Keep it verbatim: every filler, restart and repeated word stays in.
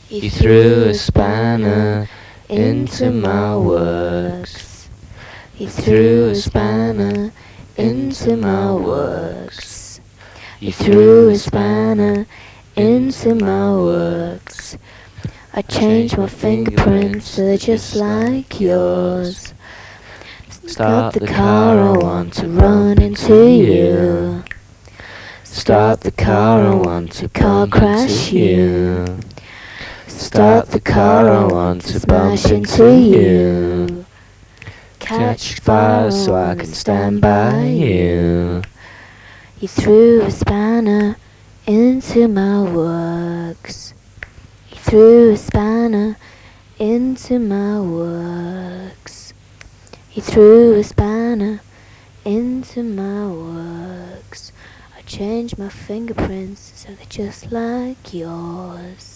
He threw a spanner into my works. He threw a spanner into my works. He threw a spanner into my works. I changed my fingerprints so they're just like yours. Stop the car, I want to run into you. Stop the car, I want to car crash you. Start the car, I want to smash into you. Catch fire so I can stand by you. He threw a spanner into my works. He threw a spanner into my works. He threw a spanner into my works. I changed my fingerprints so they're just like yours.